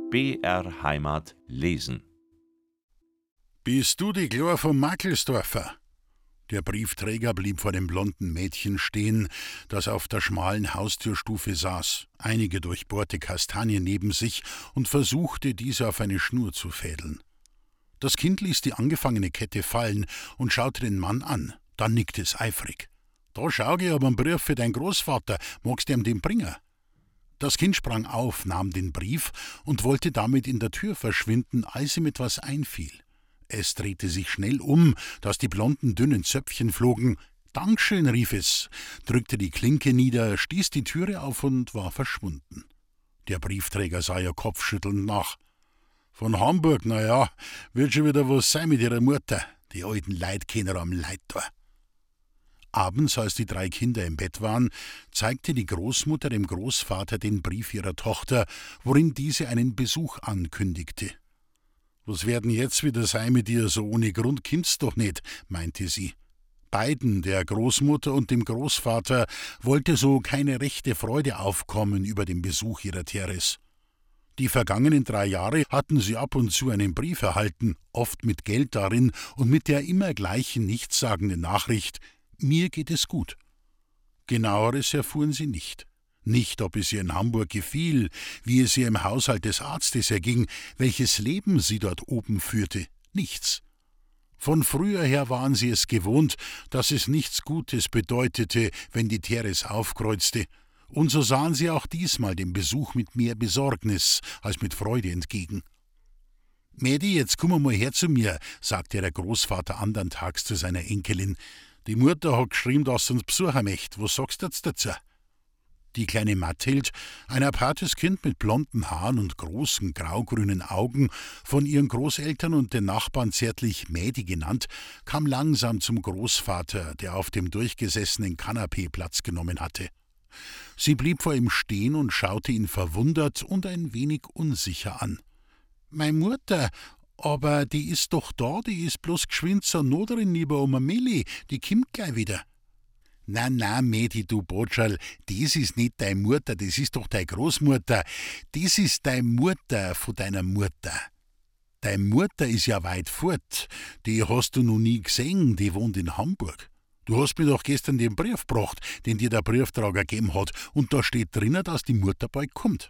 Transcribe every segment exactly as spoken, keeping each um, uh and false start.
B R Heimat lesen. Bist du die Glor vom Mackelsdorfer? Der Briefträger blieb vor dem blonden Mädchen stehen, das auf der schmalen Haustürstufe saß, einige durchbohrte Kastanien neben sich und versuchte, diese auf eine Schnur zu fädeln. Das Kind ließ die angefangene Kette fallen und schaute den Mann an, dann nickte es eifrig. »Da schau ich aber einen Brief für deinen Großvater, magst du ihm den bringen?« Das Kind sprang auf, nahm den Brief und wollte damit in der Tür verschwinden, als ihm etwas einfiel. Es drehte sich schnell um, dass die blonden, dünnen Zöpfchen flogen. »Dankeschön«, rief es, drückte die Klinke nieder, stieß die Türe auf und war verschwunden. Der Briefträger sah ihr kopfschüttelnd nach. »Von Hamburg, na ja, wird schon wieder was sein mit ihrer Mutter, die alten Leitkenner am Leittor.« Abends, als die drei Kinder im Bett waren, zeigte die Großmutter dem Großvater den Brief ihrer Tochter, worin diese einen Besuch ankündigte. »Was werden jetzt wieder sein mit ihr, so ohne Grund kind's doch nicht«, meinte sie. Beiden, der Großmutter und dem Großvater, wollte so keine rechte Freude aufkommen über den Besuch ihrer Teres. Die vergangenen drei Jahre hatten sie ab und zu einen Brief erhalten, oft mit Geld darin und mit der immer gleichen nichtssagenden Nachricht: »Mir geht es gut.« Genaueres erfuhren sie nicht. Nicht, ob es ihr in Hamburg gefiel, wie es ihr im Haushalt des Arztes erging, welches Leben sie dort oben führte. Nichts. Von früher her waren sie es gewohnt, dass es nichts Gutes bedeutete, wenn die Teres aufkreuzte, und so sahen sie auch diesmal dem Besuch mit mehr Besorgnis als mit Freude entgegen. »Mädi, jetzt komm mal her zu mir«, sagte der Großvater andern Tags zu seiner Enkelin. »Die Mutter hat geschrieben, dass sie uns besuchen möchte. Was sagst du jetzt dazu?« Die kleine Mathilde, ein apartes Kind mit blonden Haaren und großen graugrünen Augen, von ihren Großeltern und den Nachbarn zärtlich Mädi genannt, kam langsam zum Großvater, der auf dem durchgesessenen Kanapee Platz genommen hatte. Sie blieb vor ihm stehen und schaute ihn verwundert und ein wenig unsicher an. »Mei Mutter, aber die ist doch da, die ist bloß geschwind zur Noderin lieber um a Milli, die kimmt gleich wieder.« »Na, na, Mädi, du Botscherl, das ist nicht deine Mutter, das ist doch deine Großmutter. Das ist deine Mutter von deiner Mutter. Deine Mutter ist ja weit fort, die hast du noch nie gesehen, die wohnt in Hamburg. Du hast mir doch gestern den Brief gebracht, den dir der Brieftrager gegeben hat, und da steht drinnen, dass die Mutter bald kommt.«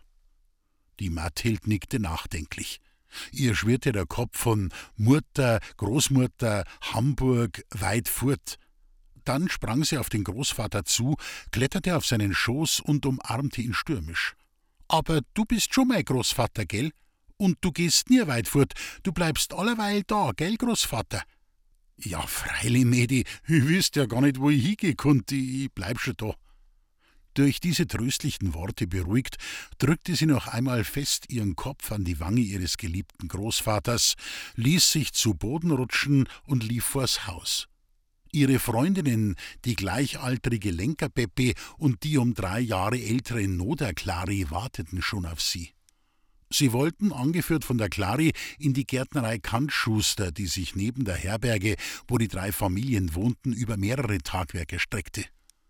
Die Mathilde nickte nachdenklich. Ihr schwirrte der Kopf von Mutter, Großmutter, Hamburg, weit fort. Dann sprang sie auf den Großvater zu, kletterte auf seinen Schoß und umarmte ihn stürmisch. »Aber du bist schon mein Großvater, gell? Und du gehst nie weit fort, du bleibst alleweil da, gell, Großvater?« »Ja, freilich, Mädi, ich wüsste ja gar nicht, wo ich hingehen konnte, ich bleib schon da.« Durch diese tröstlichen Worte beruhigt, drückte sie noch einmal fest ihren Kopf an die Wange ihres geliebten Großvaters, ließ sich zu Boden rutschen und lief vors Haus. Ihre Freundinnen, die gleichaltrige Lenker-Peppi und die um drei Jahre ältere Noder-Klari, warteten schon auf sie. Sie wollten, angeführt von der Klari, in die Gärtnerei Kantschuster, die sich neben der Herberge, wo die drei Familien wohnten, über mehrere Tagwerke streckte.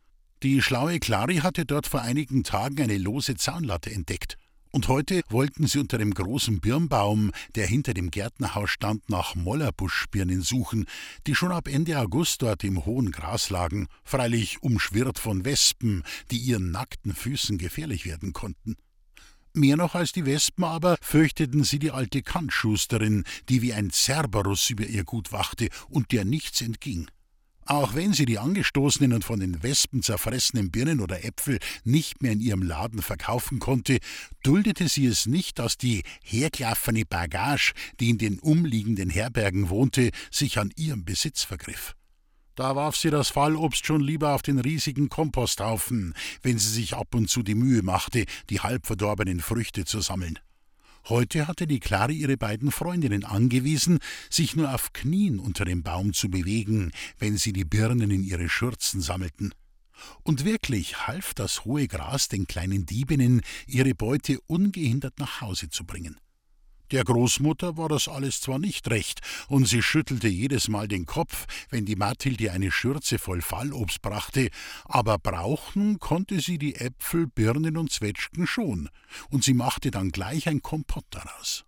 Die schlaue Klari hatte dort vor einigen Tagen eine lose Zaunlatte entdeckt. Und heute wollten sie unter dem großen Birnbaum, der hinter dem Gärtnerhaus stand, nach Mollerbuschbirnen suchen, die schon ab Ende August dort im hohen Gras lagen, freilich umschwirrt von Wespen, die ihren nackten Füßen gefährlich werden konnten. Mehr noch als die Wespen aber fürchteten sie die alte Kantschusterin, die wie ein Cerberus über ihr Gut wachte und der nichts entging. Auch wenn sie die angestoßenen und von den Wespen zerfressenen Birnen oder Äpfel nicht mehr in ihrem Laden verkaufen konnte, duldete sie es nicht, dass die hergelaufene Bagage, die in den umliegenden Herbergen wohnte, sich an ihrem Besitz vergriff. Da warf sie das Fallobst schon lieber auf den riesigen Komposthaufen, wenn sie sich ab und zu die Mühe machte, die halbverdorbenen Früchte zu sammeln. Heute hatte die Klari ihre beiden Freundinnen angewiesen, sich nur auf Knien unter dem Baum zu bewegen, wenn sie die Birnen in ihre Schürzen sammelten. Und wirklich half das hohe Gras den kleinen Diebinnen, ihre Beute ungehindert nach Hause zu bringen. Der Großmutter war das alles zwar nicht recht, und sie schüttelte jedes Mal den Kopf, wenn die Mathilde eine Schürze voll Fallobst brachte, aber brauchen konnte sie die Äpfel, Birnen und Zwetschgen schon, und sie machte dann gleich ein Kompott daraus.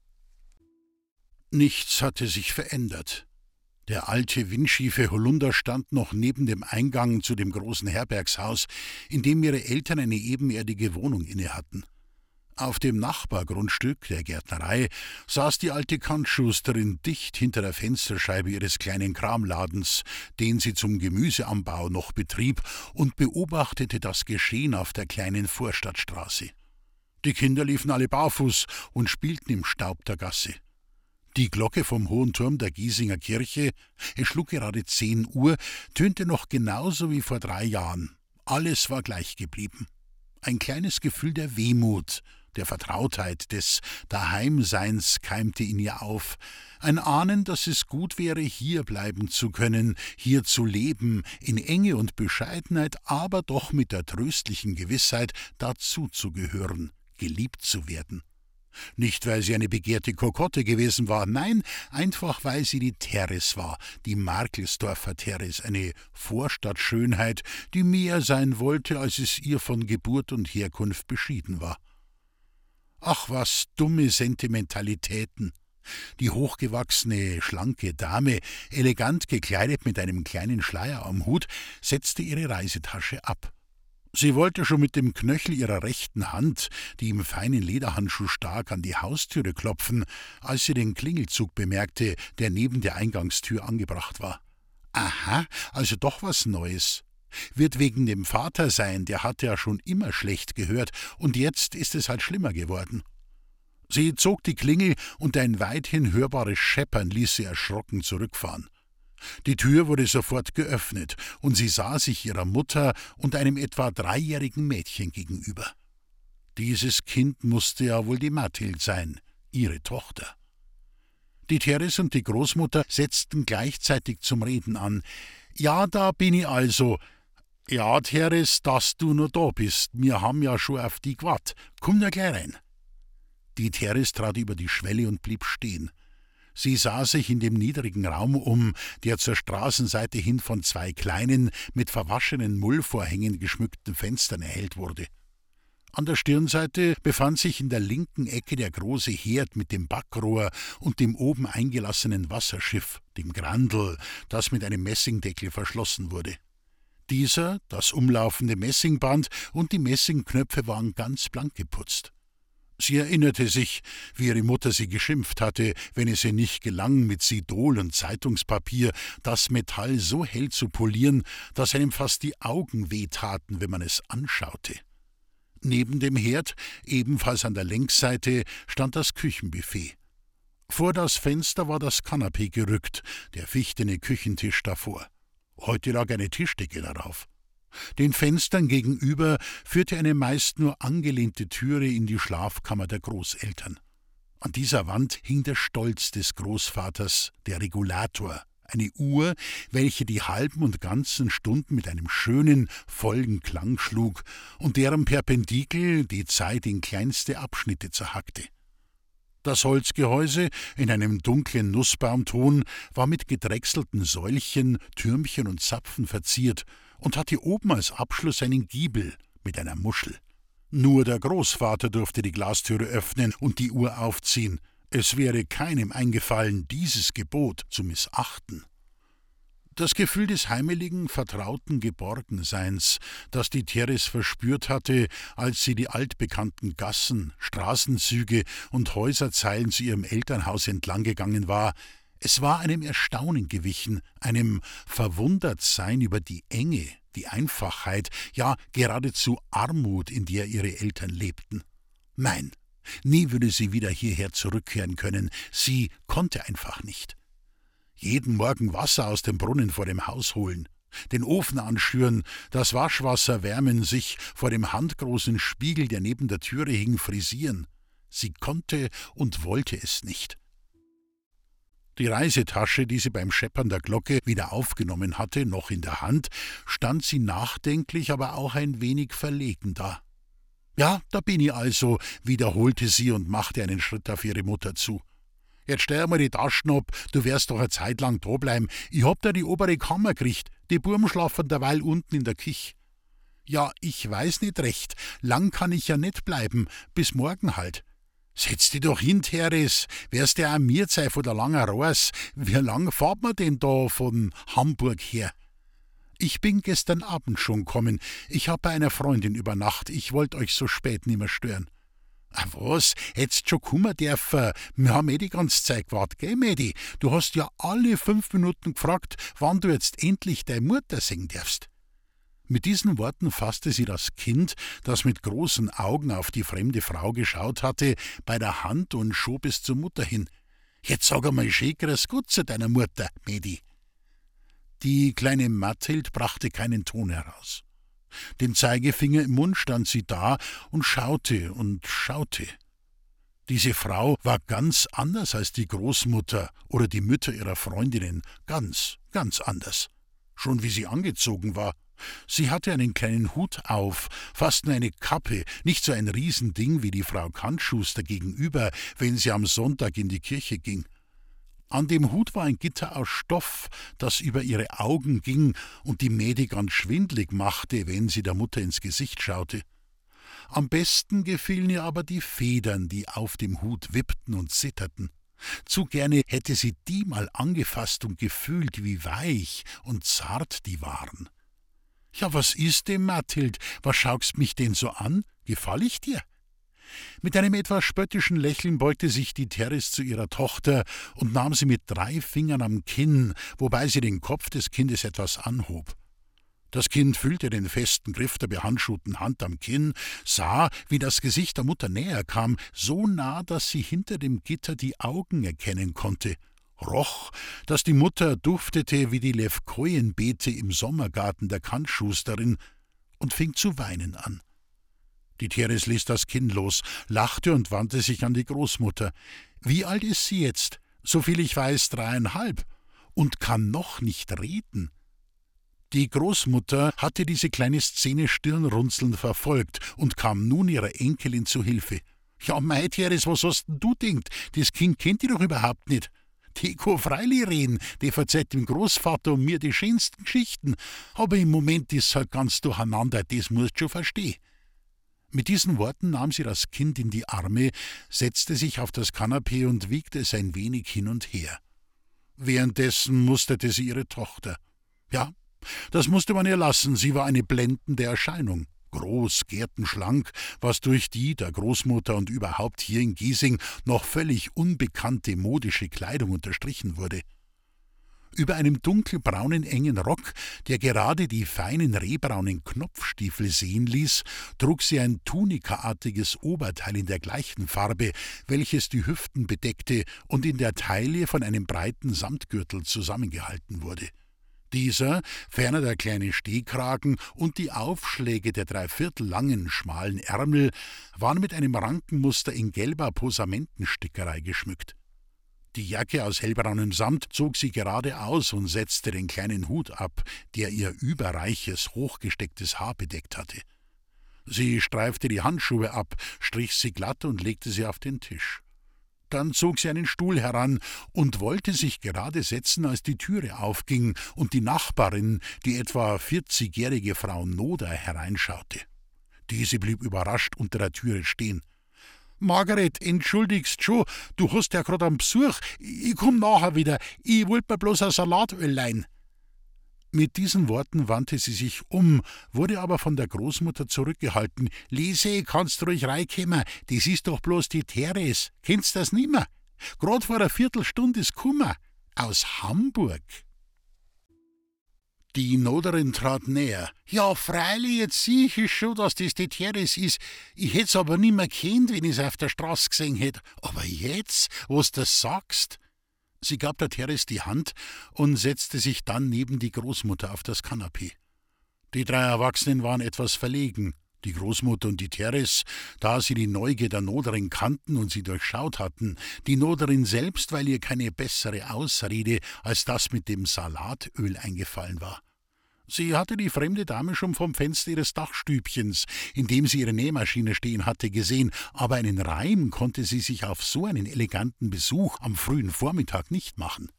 Nichts hatte sich verändert. Der alte, windschiefe Holunder stand noch neben dem Eingang zu dem großen Herbergshaus, in dem ihre Eltern eine ebenerdige Wohnung innehatten. Auf dem Nachbargrundstück, der Gärtnerei, saß die alte Kantschusterin dicht hinter der Fensterscheibe ihres kleinen Kramladens, den sie zum Gemüseanbau noch betrieb, und beobachtete das Geschehen auf der kleinen Vorstadtstraße. Die Kinder liefen alle barfuß und spielten im Staub der Gasse. Die Glocke vom hohen Turm der Giesinger Kirche, es schlug gerade zehn Uhr, tönte noch genauso wie vor drei Jahren. Alles war gleich geblieben. Ein kleines Gefühl der Wehmut, der Vertrautheit, des Daheimseins keimte in ihr auf, ein Ahnen, dass es gut wäre, hier bleiben zu können, hier zu leben, in Enge und Bescheidenheit, aber doch mit der tröstlichen Gewissheit, dazuzugehören, geliebt zu werden. Nicht, weil sie eine begehrte Kokotte gewesen war, nein, einfach weil sie die Teres war, die Markelsdorfer Teres, eine Vorstadtschönheit, die mehr sein wollte, als es ihr von Geburt und Herkunft beschieden war. Ach, was dumme Sentimentalitäten! Die hochgewachsene, schlanke Dame, elegant gekleidet mit einem kleinen Schleier am Hut, setzte ihre Reisetasche ab. Sie wollte schon mit dem Knöchel ihrer rechten Hand, die im feinen Lederhandschuh stak, an die Haustüre klopfen, als sie den Klingelzug bemerkte, der neben der Eingangstür angebracht war. Aha, also doch was Neues. Wird wegen dem Vater sein, der hatte ja schon immer schlecht gehört, und jetzt ist es halt schlimmer geworden. Sie zog die Klingel, und ein weithin hörbares Scheppern ließ sie erschrocken zurückfahren. Die Tür wurde sofort geöffnet, und sie sah sich ihrer Mutter und einem etwa dreijährigen Mädchen gegenüber. Dieses Kind musste ja wohl die Mathild sein, ihre Tochter. Die Teres und die Großmutter setzten gleichzeitig zum Reden an. »Ja, da bin ich also. Ja, Teres, dass du noch da bist. Wir haben ja schon auf die gewartet. Komm nur gleich rein.« Die Teres trat über die Schwelle und blieb stehen. Sie sah sich in dem niedrigen Raum um, der zur Straßenseite hin von zwei kleinen, mit verwaschenen Mullvorhängen geschmückten Fenstern erhellt wurde. An der Stirnseite befand sich in der linken Ecke der große Herd mit dem Backrohr und dem oben eingelassenen Wasserschiff, dem Grandl, das mit einem Messingdeckel verschlossen wurde. Dieser, das umlaufende Messingband und die Messingknöpfe waren ganz blank geputzt. Sie erinnerte sich, wie ihre Mutter sie geschimpft hatte, wenn es ihr nicht gelang, mit Sidol und Zeitungspapier das Metall so hell zu polieren, dass einem fast die Augen wehtaten, wenn man es anschaute. Neben dem Herd, ebenfalls an der Längsseite, stand das Küchenbuffet. Vor das Fenster war das Kanapee gerückt, der fichtene Küchentisch davor. Heute lag eine Tischdecke darauf. Den Fenstern gegenüber führte eine meist nur angelehnte Türe in die Schlafkammer der Großeltern. An dieser Wand hing der Stolz des Großvaters, der Regulator, eine Uhr, welche die halben und ganzen Stunden mit einem schönen, vollen Klang schlug und deren Perpendikel die Zeit in kleinste Abschnitte zerhackte. Das Holzgehäuse in einem dunklen Nussbaumton war mit gedrechselten Säulchen, Türmchen und Zapfen verziert und hatte oben als Abschluss einen Giebel mit einer Muschel. Nur der Großvater durfte die Glastüre öffnen und die Uhr aufziehen. Es wäre keinem eingefallen, dieses Gebot zu missachten. Das Gefühl des heimeligen, vertrauten Geborgenseins, das die Teres verspürt hatte, als sie die altbekannten Gassen, Straßenzüge und Häuserzeilen zu ihrem Elternhaus entlang gegangen war, es war einem Erstaunen gewichen, einem Verwundertsein über die Enge, die Einfachheit, ja geradezu Armut, in der ihre Eltern lebten. Nein, nie würde sie wieder hierher zurückkehren können, sie konnte einfach nicht. Jeden Morgen Wasser aus dem Brunnen vor dem Haus holen, den Ofen anschüren, das Waschwasser wärmen, sich vor dem handgroßen Spiegel, der neben der Türe hing, frisieren. Sie konnte und wollte es nicht. Die Reisetasche, die sie beim Scheppern der Glocke wieder aufgenommen hatte, noch in der Hand, stand sie nachdenklich, aber auch ein wenig verlegen da. »Ja, da bin ich also«, wiederholte sie und machte einen Schritt auf ihre Mutter zu. Jetzt stell einmal die Taschen ab, du wirst doch eine Zeit lang da bleiben. Ich hab da die obere Kammer gekriegt, die Buben schlafen derweil unten in der Kich. Ja, ich weiß nicht recht, lang kann ich ja nicht bleiben, bis morgen halt. Setz dich doch hin, Teres, wärst ja auch mir Zeit von der langen Reise. Wie lang fahrt man denn da von Hamburg her? Ich bin gestern Abend schon gekommen. Ich hab bei einer Freundin über Nacht. Ich wollt euch so spät nimmer stören. Ah, was? Hättest schon kummer dürfen. Wir haben eh die ganze Zeit gewartet, gell, Mädi? Du hast ja alle fünf Minuten gefragt, wann du jetzt endlich deine Mutter sehen darfst. Mit diesen Worten fasste sie das Kind, das mit großen Augen auf die fremde Frau geschaut hatte, bei der Hand und schob es zur Mutter hin. Jetzt sag einmal schön grüß Gott zu deiner Mutter, Mädi. Die kleine Mathild brachte keinen Ton heraus. Den Zeigefinger im Mund stand sie da und schaute und schaute. Diese Frau war ganz anders als die Großmutter oder die Mütter ihrer Freundinnen, ganz, ganz anders. Schon wie sie angezogen war. Sie hatte einen kleinen Hut auf, fast nur eine Kappe, nicht so ein Riesending wie die Frau Kantschuster gegenüber, wenn sie am Sonntag in die Kirche ging. An dem Hut war ein Gitter aus Stoff, das über ihre Augen ging und die Mädi ganz schwindlig machte, wenn sie der Mutter ins Gesicht schaute. Am besten gefielen ihr aber die Federn, die auf dem Hut wippten und zitterten. Zu gerne hätte sie die mal angefasst und gefühlt, wie weich und zart die waren. »Ja, was ist denn, Mathild? Was schaust mich denn so an? Gefall ich dir?« Mit einem etwas spöttischen Lächeln beugte sich die Teres zu ihrer Tochter und nahm sie mit drei Fingern am Kinn, wobei sie den Kopf des Kindes etwas anhob. Das Kind fühlte den festen Griff der behandschuhten Hand am Kinn, sah, wie das Gesicht der Mutter näher kam, so nah, dass sie hinter dem Gitter die Augen erkennen konnte, roch, dass die Mutter duftete wie die Levkojenbeete im Sommergarten der Kantschusterin und fing zu weinen an. Die Teres ließ das Kinn los, lachte und wandte sich an die Großmutter. Wie alt ist sie jetzt? Soviel ich weiß, dreieinhalb. Und kann noch nicht reden. Die Großmutter hatte diese kleine Szene stirnrunzelnd verfolgt und kam nun ihrer Enkelin zu Hilfe. »Ja, mei, Teres, was hast denn du denkt? Das Kind kennt die doch überhaupt nicht. Die kann freilich reden, die verzeiht dem Großvater und mir die schönsten Geschichten. Aber im Moment ist halt ganz durcheinander, das musst du schon verstehen.« Mit diesen Worten nahm sie das Kind in die Arme, setzte sich auf das Kanapee und wiegte es ein wenig hin und her. Währenddessen musterte sie ihre Tochter. Ja, das musste man ihr lassen, sie war eine blendende Erscheinung. Groß, gärtenschlank, was durch die der Großmutter und überhaupt hier in Giesing noch völlig unbekannte modische Kleidung unterstrichen wurde. Über einem dunkelbraunen engen Rock, der gerade die feinen rehbraunen Knopfstiefel sehen ließ, trug sie ein tunikaartiges Oberteil in der gleichen Farbe, welches die Hüften bedeckte und in der Taille von einem breiten Samtgürtel zusammengehalten wurde. Dieser, ferner der kleine Stehkragen und die Aufschläge der dreiviertel langen, schmalen Ärmel waren mit einem Rankenmuster in gelber Posamentenstickerei geschmückt. Die Jacke aus hellbraunem Samt zog sie gerade aus und setzte den kleinen Hut ab, der ihr überreiches, hochgestecktes Haar bedeckt hatte. Sie streifte die Handschuhe ab, strich sie glatt und legte sie auf den Tisch. Dann zog sie einen Stuhl heran und wollte sich gerade setzen, als die Türe aufging und die Nachbarin, die etwa vierzigjährige Frau Noder, hereinschaute. Diese blieb überrascht unter der Türe stehen. »Margaret, entschuldigst schon, du hast ja grad einen Besuch. Ich komm nachher wieder. Ich wollt mir bloß ein Salatöl leihen.« Mit diesen Worten wandte sie sich um, wurde aber von der Großmutter zurückgehalten. »Lise, kannst du ruhig reinkommen, das ist doch bloß die Teres. Kennst das nimmer? Grad vor einer Viertelstunde ist kummer. Aus Hamburg.« Die Noderin trat näher. »Ja, freilich, jetzt sieh ich schon, dass das die Teres ist. Ich hätt's aber nimmer kennt, wenn ich's auf der Straße gesehen hätt. Aber jetzt, wo's das sagst?« Sie gab der Teres die Hand und setzte sich dann neben die Großmutter auf das Kanapee. Die drei Erwachsenen waren etwas verlegen, die Großmutter und die Teres, da sie die Neugier der Noderin kannten und sie durchschaut hatten, die Noderin selbst, weil ihr keine bessere Ausrede als das mit dem Salatöl eingefallen war. Sie hatte die fremde Dame schon vom Fenster ihres Dachstübchens, in dem sie ihre Nähmaschine stehen hatte, gesehen, aber einen Reim konnte sie sich auf so einen eleganten Besuch am frühen Vormittag nicht machen.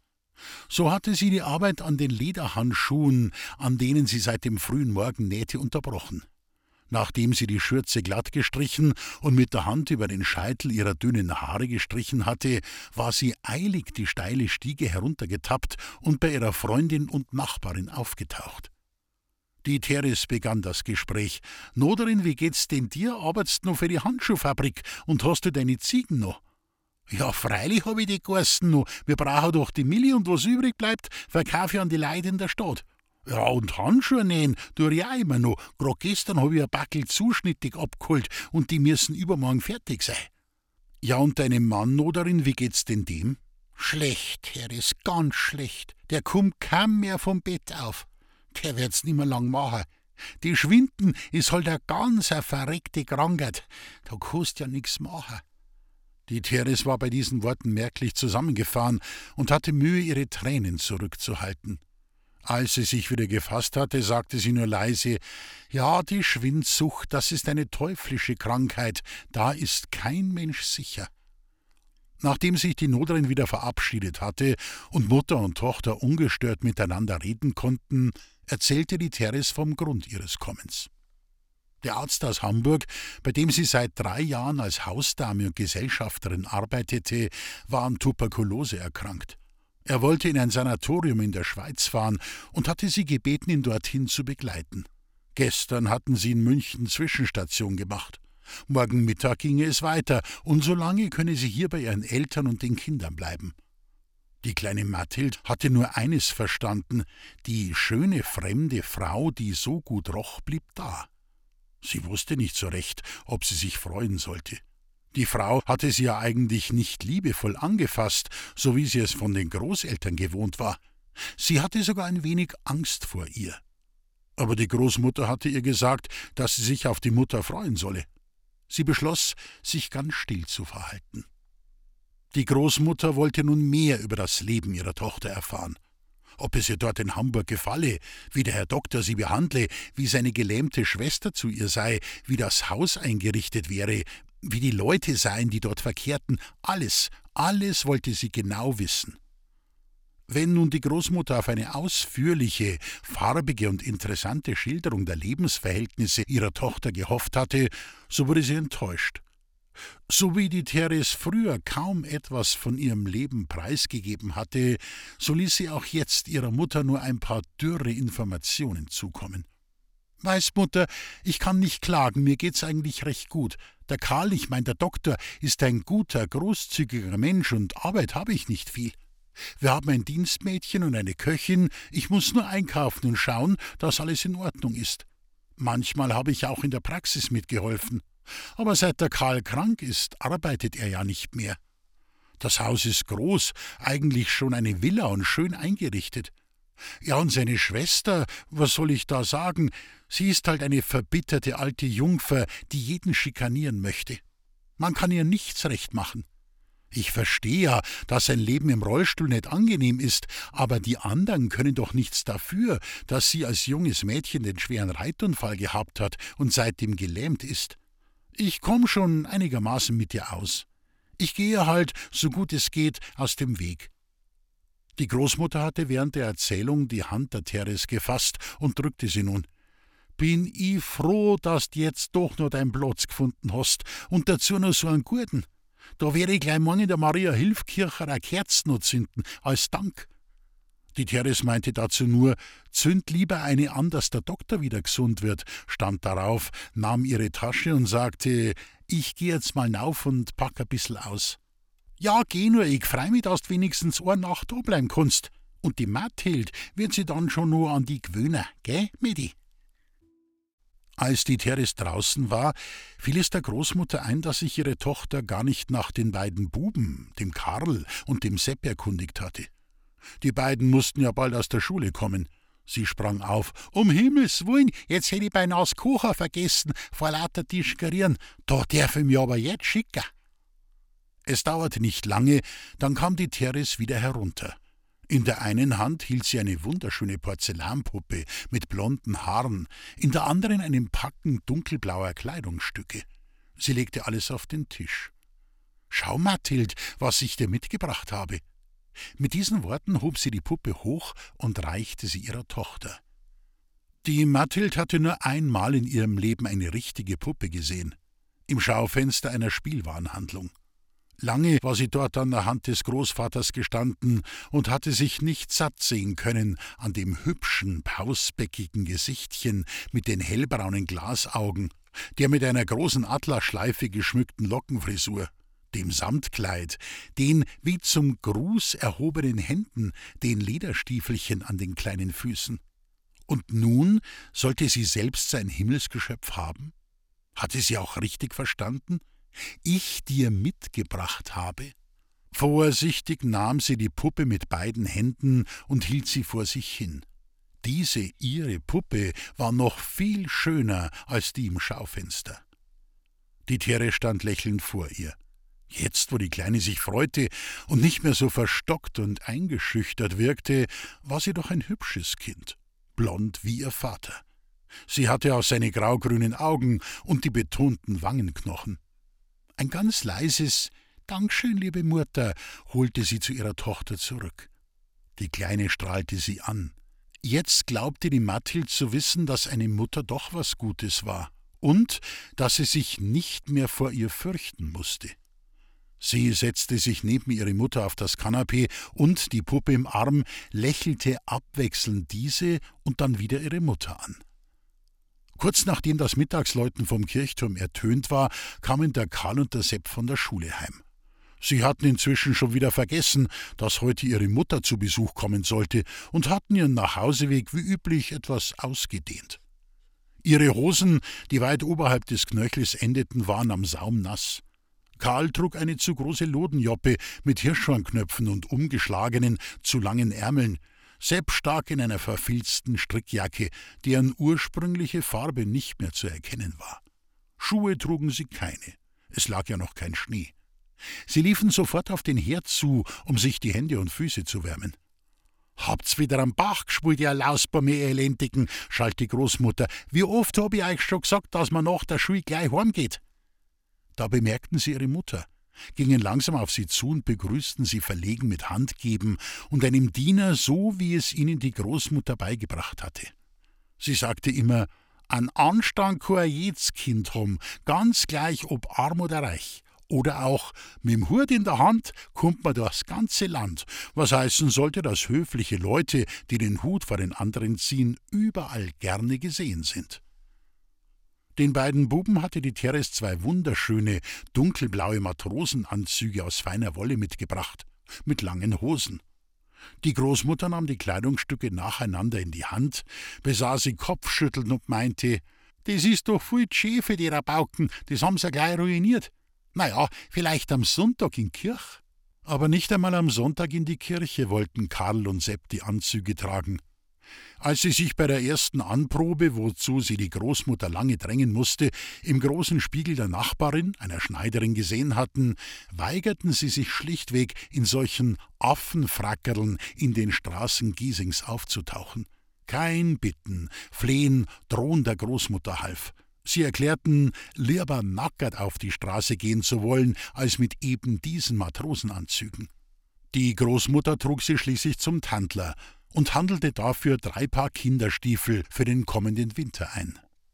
So hatte sie die Arbeit an den Lederhandschuhen, an denen sie seit dem frühen Morgen nähte, unterbrochen. Nachdem sie die Schürze glatt gestrichen und mit der Hand über den Scheitel ihrer dünnen Haare gestrichen hatte, war sie eilig die steile Stiege heruntergetappt und bei ihrer Freundin und Nachbarin aufgetaucht. Die Teres begann das Gespräch. »Noderin, wie geht's denn dir? Arbeitst noch für die Handschuhfabrik und hast du deine Ziegen noch?« »Ja, freilich hab ich die Garsten noch. Wir brauchen doch die Milli und was übrig bleibt, verkaufe ich an die Leute in der Stadt.« »Ja, und Handschuhe nähen tue ich auch immer noch. Gerade gestern hab ich ein Backel zuschnittig abgeholt und die müssen übermorgen fertig sein.« »Ja, und deinem Mann, Noderin, wie geht's denn dem?« »Schlecht, Teres, ganz schlecht. Der kommt kaum mehr vom Bett auf. Der wird's nimmer lang machen. Die Schwinden ist halt eine ganz eine verreckte Krankheit. Da kannst ja nix machen.« Die Teres war bei diesen Worten merklich zusammengefahren und hatte Mühe, ihre Tränen zurückzuhalten. Als sie sich wieder gefasst hatte, sagte sie nur leise: »Ja, die Schwindsucht, das ist eine teuflische Krankheit, da ist kein Mensch sicher.« Nachdem sich die Noderin wieder verabschiedet hatte und Mutter und Tochter ungestört miteinander reden konnten, erzählte die Teres vom Grund ihres Kommens. Der Arzt aus Hamburg, bei dem sie seit drei Jahren als Hausdame und Gesellschafterin arbeitete, war an Tuberkulose erkrankt. Er wollte in ein Sanatorium in der Schweiz fahren und hatte sie gebeten, ihn dorthin zu begleiten. Gestern hatten sie in München Zwischenstation gemacht. Morgen Mittag ginge es weiter, und so lange könne sie hier bei ihren Eltern und den Kindern bleiben. Die kleine Mathilde hatte nur eines verstanden: die schöne fremde Frau, die so gut roch, blieb da. Sie wusste nicht so recht, ob sie sich freuen sollte. Die Frau hatte sie ja eigentlich nicht liebevoll angefasst, so wie sie es von den Großeltern gewohnt war. Sie hatte sogar ein wenig Angst vor ihr. Aber die Großmutter hatte ihr gesagt, dass sie sich auf die Mutter freuen solle. Sie beschloss, sich ganz still zu verhalten. Die Großmutter wollte nun mehr über das Leben ihrer Tochter erfahren. Ob es ihr dort in Hamburg gefalle, wie der Herr Doktor sie behandle, wie seine gelähmte Schwester zu ihr sei, wie das Haus eingerichtet wäre, wie die Leute seien, die dort verkehrten, alles, alles wollte sie genau wissen. Wenn nun die Großmutter auf eine ausführliche, farbige und interessante Schilderung der Lebensverhältnisse ihrer Tochter gehofft hatte, so wurde sie enttäuscht. So wie die Teres früher kaum etwas von ihrem Leben preisgegeben hatte, so ließ sie auch jetzt ihrer Mutter nur ein paar dürre Informationen zukommen. »Weißt, Mutter, ich kann nicht klagen, mir geht's eigentlich recht gut. Der Karl, ich mein der Doktor, ist ein guter, großzügiger Mensch und Arbeit habe ich nicht viel. Wir haben ein Dienstmädchen und eine Köchin, ich muss nur einkaufen und schauen, dass alles in Ordnung ist. Manchmal habe ich auch in der Praxis mitgeholfen. Aber seit der Karl krank ist, arbeitet er ja nicht mehr. Das Haus ist groß, eigentlich schon eine Villa und schön eingerichtet. Ja, und seine Schwester, was soll ich da sagen, sie ist halt eine verbitterte alte Jungfer, die jeden schikanieren möchte. Man kann ihr nichts recht machen. Ich verstehe ja, dass ein Leben im Rollstuhl nicht angenehm ist, aber die anderen können doch nichts dafür, dass sie als junges Mädchen den schweren Reitunfall gehabt hat und seitdem gelähmt ist. Ich komm schon einigermaßen mit ihr aus. Ich gehe halt, so gut es geht, aus dem Weg.« Die Großmutter hatte während der Erzählung die Hand der Teres gefasst und drückte sie nun. »Bin ich froh, dass du jetzt doch noch deinen Platz gefunden hast und dazu noch so einen guten. Da werde ich gleich morgen in der Maria-Hilf-Kirche eine Kerze noch zünden, als Dank.« Die Teres meinte dazu nur: »Zünd lieber eine an, dass der Doktor wieder gesund wird«, stand darauf, nahm ihre Tasche und sagte: »Ich geh jetzt mal nauf und pack ein bissl aus.« »Ja, geh nur, ich freu mich, dass du wenigstens eine Nacht da bleiben kannst. Und die Mathilde wird sie dann schon nur an die gewöhnen, gell, Medi?« Als die Teres draußen war, fiel es der Großmutter ein, dass sich ihre Tochter gar nicht nach den beiden Buben, dem Karl und dem Sepp, erkundigt hatte. Die beiden mussten ja bald aus der Schule kommen. Sie sprang auf. »Um Himmels Willen, jetzt hätte ich beinahe das Kocher vergessen, vor lauter Tischgerieren. Da darf ich mich aber jetzt schicken.« Es dauerte nicht lange, dann kam die Teres wieder herunter. In der einen Hand hielt sie eine wunderschöne Porzellanpuppe mit blonden Haaren, in der anderen einen Packen dunkelblauer Kleidungsstücke. Sie legte alles auf den Tisch. »Schau, Mathilde, was ich dir mitgebracht habe.« Mit diesen Worten hob sie die Puppe hoch und reichte sie ihrer Tochter. Die Mathilde hatte nur einmal in ihrem Leben eine richtige Puppe gesehen, im Schaufenster einer Spielwarenhandlung. Lange war sie dort an der Hand des Großvaters gestanden und hatte sich nicht satt sehen können an dem hübschen, pausbäckigen Gesichtchen mit den hellbraunen Glasaugen, der mit einer großen Atlasschleife geschmückten Lockenfrisur, dem Samtkleid, den wie zum Gruß erhobenen Händen, den Lederstiefelchen an den kleinen Füßen. Und nun sollte sie selbst sein Himmelsgeschöpf haben? Hatte sie auch richtig verstanden? Ich dir mitgebracht habe? Vorsichtig nahm sie die Puppe mit beiden Händen und hielt sie vor sich hin. Diese ihre Puppe war noch viel schöner als die im Schaufenster. Die Theres stand lächelnd vor ihr. Jetzt, wo die Kleine sich freute und nicht mehr so verstockt und eingeschüchtert wirkte, war sie doch ein hübsches Kind, blond wie ihr Vater. Sie hatte auch seine graugrünen Augen und die betonten Wangenknochen. Ein ganz leises »Dankeschön, liebe Mutter«, holte sie zu ihrer Tochter zurück. Die Kleine strahlte sie an. Jetzt glaubte die Mathilde zu wissen, dass eine Mutter doch was Gutes war und dass sie sich nicht mehr vor ihr fürchten musste. Sie setzte sich neben ihre Mutter auf das Kanapee und, die Puppe im Arm, lächelte abwechselnd diese und dann wieder ihre Mutter an. Kurz nachdem das Mittagsläuten vom Kirchturm ertönt war, kamen der Karl und der Sepp von der Schule heim. Sie hatten inzwischen schon wieder vergessen, dass heute ihre Mutter zu Besuch kommen sollte und hatten ihren Nachhauseweg wie üblich etwas ausgedehnt. Ihre Hosen, die weit oberhalb des Knöchels endeten, waren am Saum nass. Karl trug eine zu große Lodenjoppe mit Hirschhornknöpfen und umgeschlagenen, zu langen Ärmeln. Sepp stak in einer verfilzten Strickjacke, deren ursprüngliche Farbe nicht mehr zu erkennen war. Schuhe trugen sie keine, es lag ja noch kein Schnee. Sie liefen sofort auf den Herd zu, um sich die Hände und Füße zu wärmen. »Habt's wieder am Bach gespult, ihr Lausbäume, ihr Elendigen«, schalt die Großmutter. »Wie oft hab ich euch schon gesagt, dass man nach der Schule gleich heimgeht?« Da bemerkten sie ihre Mutter, gingen langsam auf sie zu und begrüßten sie verlegen mit Handgeben und einem Diener, so wie es ihnen die Großmutter beigebracht hatte. Sie sagte immer, an Anstand kann jedes Kind haben, ganz gleich ob arm oder reich. Oder auch, mit dem Hut in der Hand kommt man durchs ganze Land, was heißen sollte, dass höfliche Leute, die den Hut vor den anderen ziehen, überall gerne gesehen sind. Den beiden Buben hatte die Theres zwei wunderschöne, dunkelblaue Matrosenanzüge aus feiner Wolle mitgebracht, mit langen Hosen. Die Großmutter nahm die Kleidungsstücke nacheinander in die Hand, besah sie kopfschüttelnd und meinte, »Das ist doch viel schön für die Rabauken, das haben sie gleich ruiniert. Na ja, vielleicht am Sonntag in Kirch.« Aber nicht einmal am Sonntag in die Kirche wollten Karl und Sepp die Anzüge tragen. Als sie sich bei der ersten Anprobe, wozu sie die Großmutter lange drängen musste, im großen Spiegel der Nachbarin, einer Schneiderin, gesehen hatten, weigerten sie sich schlichtweg, in solchen Affenfrackerln in den Straßen Giesings aufzutauchen. Kein Bitten, Flehen, Drohen der Großmutter half. Sie erklärten, lieber nackert auf die Straße gehen zu wollen, als mit eben diesen Matrosenanzügen. Die Großmutter trug sie schließlich zum Tandler und handelte dafür drei Paar Kinderstiefel für den kommenden Winter ein.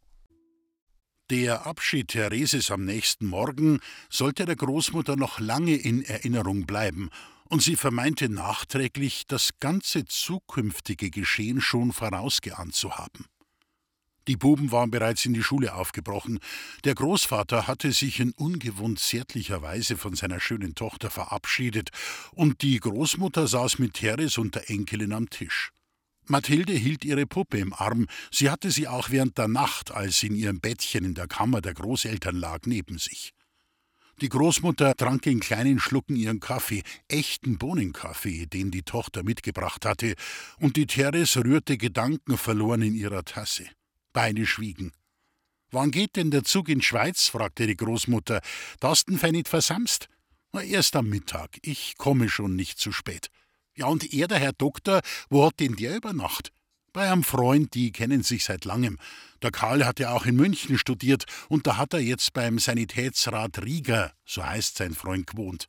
Der Abschied Thereses am nächsten Morgen sollte der Großmutter noch lange in Erinnerung bleiben, und sie vermeinte nachträglich, das ganze zukünftige Geschehen schon vorausgeahnt zu haben. Die Buben waren bereits in die Schule aufgebrochen. Der Großvater hatte sich in ungewohnt zärtlicher Weise von seiner schönen Tochter verabschiedet, und die Großmutter saß mit Theres und der Enkelin am Tisch. Mathilde hielt ihre Puppe im Arm, sie hatte sie auch während der Nacht, als sie in ihrem Bettchen in der Kammer der Großeltern lag, neben sich. Die Großmutter trank in kleinen Schlucken ihren Kaffee, echten Bohnenkaffee, den die Tochter mitgebracht hatte, und die Theres rührte gedankenverloren in ihrer Tasse. Beide schwiegen. »Wann geht denn der Zug in Schweiz?« fragte die Großmutter. »Da hast du ihn nicht versamst?« »Na, erst am Mittag. Ich komme schon nicht zu spät.« Ja, und er, der Herr Doktor, wo hat denn der über Nacht? Bei einem Freund, die kennen sich seit langem. Der Karl hat ja auch in München studiert und da hat er jetzt beim Sanitätsrat Rieger, so heißt sein Freund, gewohnt.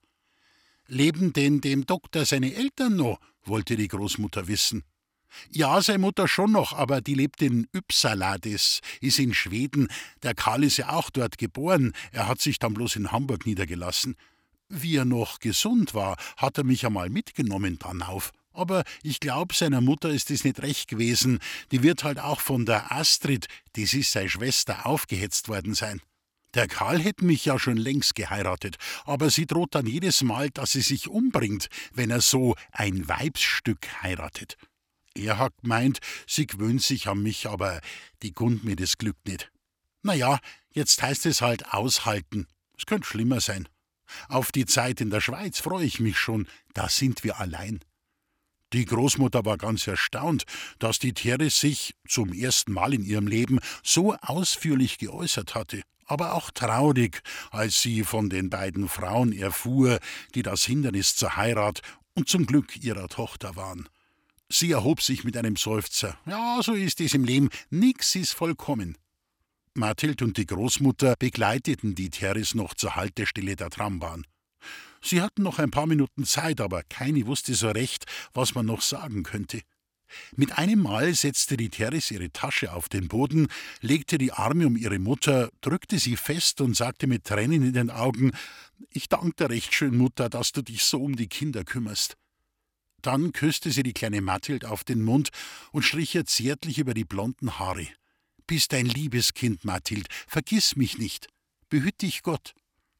Leben denn dem Doktor seine Eltern noch? Wollte die Großmutter wissen. Ja, seine Mutter schon noch, aber die lebt in Uppsala, das ist in Schweden. Der Karl ist ja auch dort geboren, er hat sich dann bloß in Hamburg niedergelassen. Wie er noch gesund war, hat er mich einmal mitgenommen dann auf. Aber ich glaub, seiner Mutter ist es nicht recht gewesen. Die wird halt auch von der Astrid, das ist seine Schwester, aufgehetzt worden sein. Der Karl hätte mich ja schon längst geheiratet, aber sie droht dann jedes Mal, dass sie sich umbringt, wenn er so ein Weibsstück heiratet. Er hat gemeint, sie gewöhnt sich an mich, aber die gund mir das Glück nicht. Na ja, jetzt heißt es halt aushalten. Es könnte schlimmer sein. Auf die Zeit in der Schweiz freue ich mich schon, da sind wir allein. Die Großmutter war ganz erstaunt, dass die Teres sich zum ersten Mal in ihrem Leben so ausführlich geäußert hatte, aber auch traurig, als sie von den beiden Frauen erfuhr, die das Hindernis zur Heirat und zum Glück ihrer Tochter waren. Sie erhob sich mit einem Seufzer. Ja, so ist es im Leben, nix ist vollkommen. Mathild und die Großmutter begleiteten die Teres noch zur Haltestelle der Trambahn. Sie hatten noch ein paar Minuten Zeit, aber keine wusste so recht, was man noch sagen könnte. Mit einem Mal setzte die Teres ihre Tasche auf den Boden, legte die Arme um ihre Mutter, drückte sie fest und sagte mit Tränen in den Augen: »Ich danke dir recht schön, Mutter, dass du dich so um die Kinder kümmerst.« Dann küsste sie die kleine Mathild auf den Mund und strich ihr zärtlich über die blonden Haare. »Bist ein liebes Kind, Mathild, vergiss mich nicht. Behüt dich Gott.«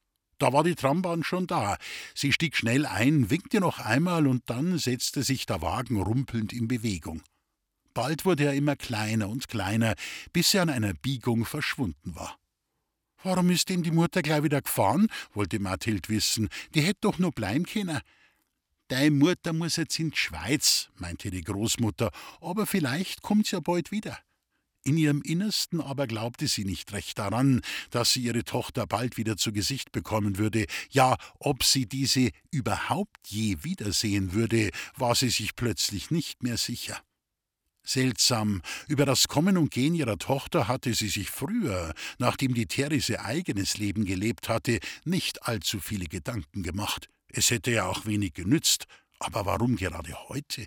Da war die Trambahn schon da. Sie stieg schnell ein, winkte noch einmal und dann setzte sich der Wagen rumpelnd in Bewegung. Bald wurde er immer kleiner und kleiner, bis er an einer Biegung verschwunden war. »Warum ist denn die Mutter gleich wieder gefahren?« wollte Mathild wissen. »Die hätt doch nur bleiben können.« »Deine Mutter muss jetzt in die Schweiz«, meinte die Großmutter, »aber vielleicht kommt's ja bald wieder.« In ihrem Innersten aber glaubte sie nicht recht daran, dass sie ihre Tochter bald wieder zu Gesicht bekommen würde. Ja, ob sie diese überhaupt je wiedersehen würde, war sie sich plötzlich nicht mehr sicher. Seltsam, über das Kommen und Gehen ihrer Tochter hatte sie sich früher, nachdem die Teres ihr eigenes Leben gelebt hatte, nicht allzu viele Gedanken gemacht. Es hätte ja auch wenig genützt, aber warum gerade heute?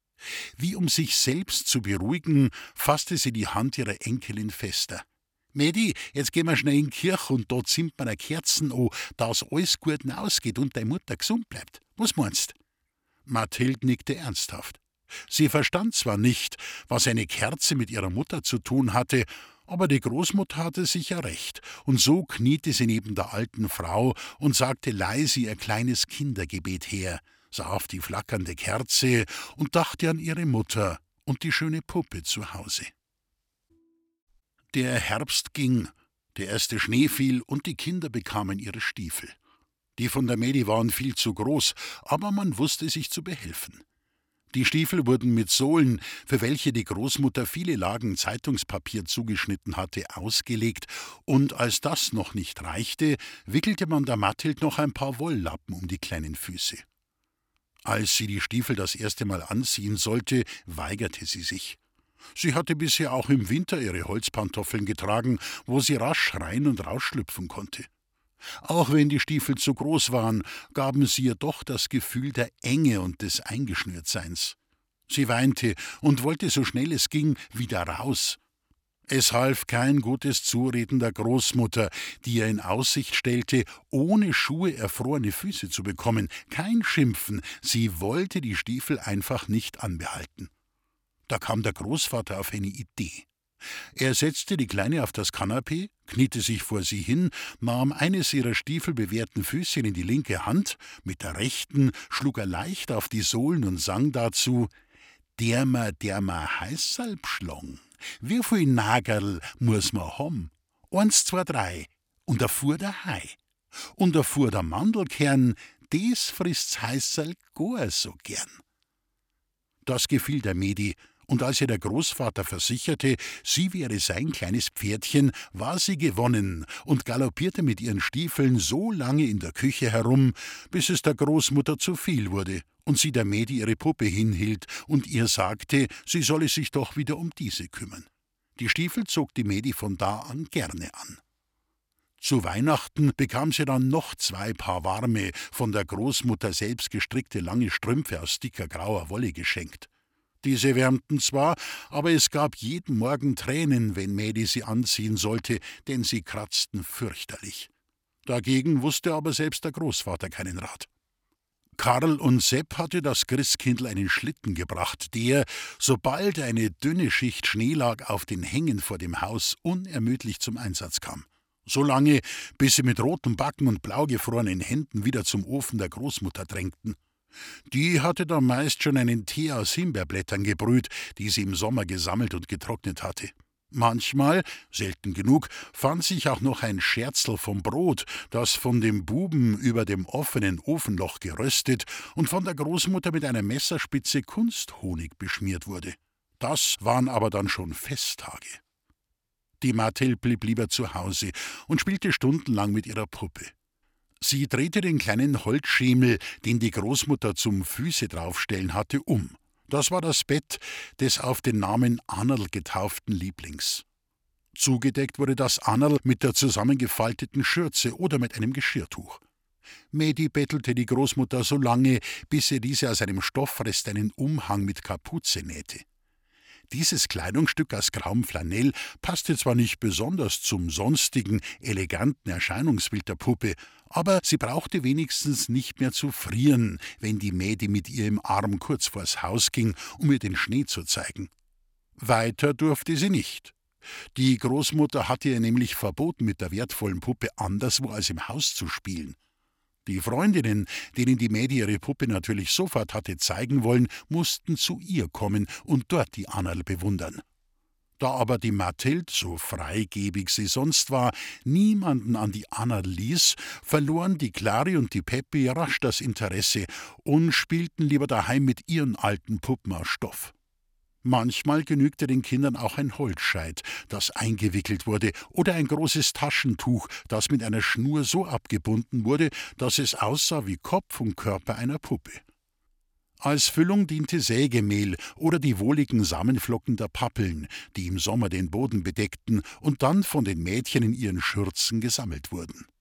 Wie um sich selbst zu beruhigen, fasste sie die Hand ihrer Enkelin fester. »Mädi, jetzt gehen wir schnell in die Kirche und dort zündet man eine Kerzen an, dass alles gut ausgeht und deine Mutter gesund bleibt. Was meinst?« Mathild nickte ernsthaft. Sie verstand zwar nicht, was eine Kerze mit ihrer Mutter zu tun hatte, aber die Großmutter hatte sicher recht, und so kniete sie neben der alten Frau und sagte leise ihr kleines Kindergebet her, sah auf die flackernde Kerze und dachte an ihre Mutter und die schöne Puppe zu Hause. Der Herbst ging, der erste Schnee fiel und die Kinder bekamen ihre Stiefel. Die von der Mädi waren viel zu groß, aber man wusste sich zu behelfen. Die Stiefel wurden mit Sohlen, für welche die Großmutter viele Lagen Zeitungspapier zugeschnitten hatte, ausgelegt, und als das noch nicht reichte, wickelte man der Mathild noch ein paar Wolllappen um die kleinen Füße. Als sie die Stiefel das erste Mal anziehen sollte, weigerte sie sich. Sie hatte bisher auch im Winter ihre Holzpantoffeln getragen, wo sie rasch rein und rausschlüpfen konnte. Auch wenn die Stiefel zu groß waren, gaben sie ihr doch das Gefühl der Enge und des Eingeschnürtseins. Sie weinte und wollte so schnell es ging wieder raus. Es half kein gutes Zureden der Großmutter, die ihr in Aussicht stellte, ohne Schuhe erfrorene Füße zu bekommen. Kein Schimpfen, sie wollte die Stiefel einfach nicht anbehalten. Da kam der Großvater auf eine Idee. Er setzte die Kleine auf das Kanapee, kniete sich vor sie hin, nahm eines ihrer stiefelbewehrten Füßchen in die linke Hand, mit der rechten schlug er leicht auf die Sohlen und sang dazu: »Der ma, der ma Heißsalb schlong, wie viel Nagerl muss ma hom? Eins, zwei, drei, und erfuhr der Hai. Und erfuhr der Mandelkern, des frisst's Heißsalb gar so gern.« Das gefiel der Mädi, Und als ihr der Großvater versicherte, sie wäre sein kleines Pferdchen, war sie gewonnen und galoppierte mit ihren Stiefeln so lange in der Küche herum, bis es der Großmutter zu viel wurde und sie der Mädi ihre Puppe hinhielt und ihr sagte, sie solle sich doch wieder um diese kümmern. Die Stiefel zog die Mädi von da an gerne an. Zu Weihnachten bekam sie dann noch zwei Paar warme, von der Großmutter selbst gestrickte lange Strümpfe aus dicker grauer Wolle geschenkt. Diese wärmten zwar, aber es gab jeden Morgen Tränen, wenn Mädi sie anziehen sollte, denn sie kratzten fürchterlich. Dagegen wusste aber selbst der Großvater keinen Rat. Karl und Sepp hatte das Christkindl einen Schlitten gebracht, der, sobald eine dünne Schicht Schnee lag, auf den Hängen vor dem Haus unermüdlich zum Einsatz kam. So lange, bis sie mit roten Backen und blau gefrorenen Händen wieder zum Ofen der Großmutter drängten. Die hatte dann meist schon einen Tee aus Himbeerblättern gebrüht, die sie im Sommer gesammelt und getrocknet hatte. Manchmal, selten genug, fand sich auch noch ein Scherzl vom Brot, das von dem Buben über dem offenen Ofenloch geröstet und von der Großmutter mit einer Messerspitze Kunsthonig beschmiert wurde. Das waren aber dann schon Festtage. Die Mathilde blieb lieber zu Hause und spielte stundenlang mit ihrer Puppe. Sie drehte den kleinen Holzschemel, den die Großmutter zum Füße draufstellen hatte, um. Das war das Bett des auf den Namen Annerl getauften Lieblings. Zugedeckt wurde das Annerl mit der zusammengefalteten Schürze oder mit einem Geschirrtuch. Mädi bettelte die Großmutter so lange, bis ihr diese aus einem Stoffrest einen Umhang mit Kapuze nähte. Dieses Kleidungsstück aus grauem Flanell passte zwar nicht besonders zum sonstigen, eleganten Erscheinungsbild der Puppe, aber sie brauchte wenigstens nicht mehr zu frieren, wenn die Mädi mit ihr im Arm kurz vors Haus ging, um ihr den Schnee zu zeigen. Weiter durfte sie nicht. Die Großmutter hatte ihr nämlich verboten, mit der wertvollen Puppe anderswo als im Haus zu spielen. Die Freundinnen, denen die Mädi ihre Puppe natürlich sofort hatte zeigen wollen, mussten zu ihr kommen und dort die Annerl bewundern. Da aber die Mathilde, so freigebig sie sonst war, niemanden an die Annerl ließ, verloren die Klari und die Peppi rasch das Interesse und spielten lieber daheim mit ihren alten Puppen aus Stoff. Manchmal genügte den Kindern auch ein Holzscheit, das eingewickelt wurde, oder ein großes Taschentuch, das mit einer Schnur so abgebunden wurde, dass es aussah wie Kopf und Körper einer Puppe. Als Füllung diente Sägemehl oder die wohligen Samenflocken der Pappeln, die im Sommer den Boden bedeckten und dann von den Mädchen in ihren Schürzen gesammelt wurden.